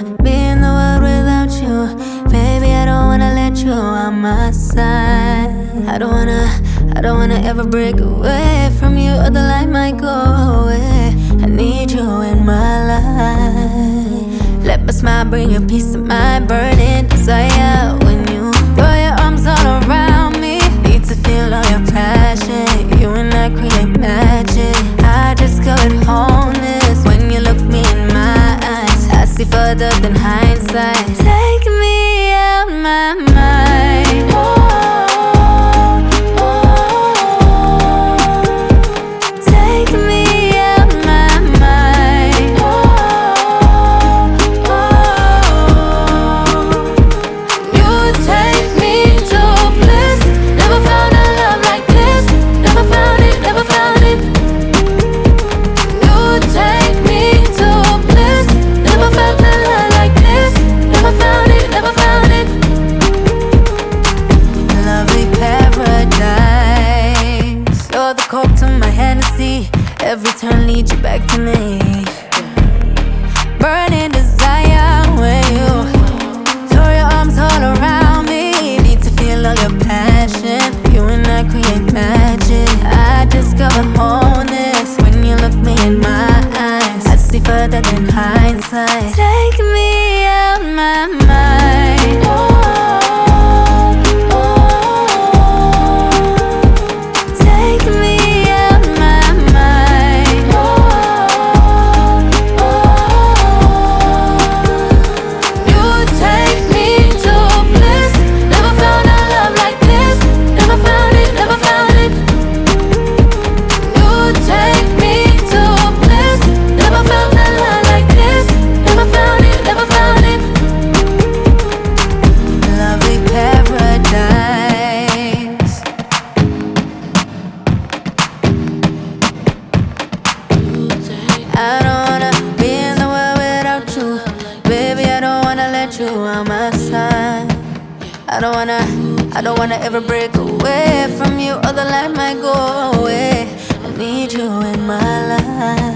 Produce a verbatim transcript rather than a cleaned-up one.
be in the world without you. Baby, I don't wanna let you on my side. I don't wanna, I don't wanna ever break away from you, or the light might go away. I need you in my life. Let my smile bring you peace of mind, burning desire. When you throw your arms all around me, need to feel all your passion. You and I create magic. I discovered wholeness when you look me in my eyes. I see further than hindsight. Take me out my mind. Oh. Coke to my Hennessy, every turn leads you back to me. Burning desire when you throw your arms all around me. Need to feel all your passion. You and I create magic. I discover wholeness when you look me in my eyes. I see further than hindsight. Take me out my mind. Oh. I don't wanna be in the world without you. Baby, I don't wanna let you on my side. I don't wanna, I don't wanna ever break away from you, or the light might go away. I need you in my life.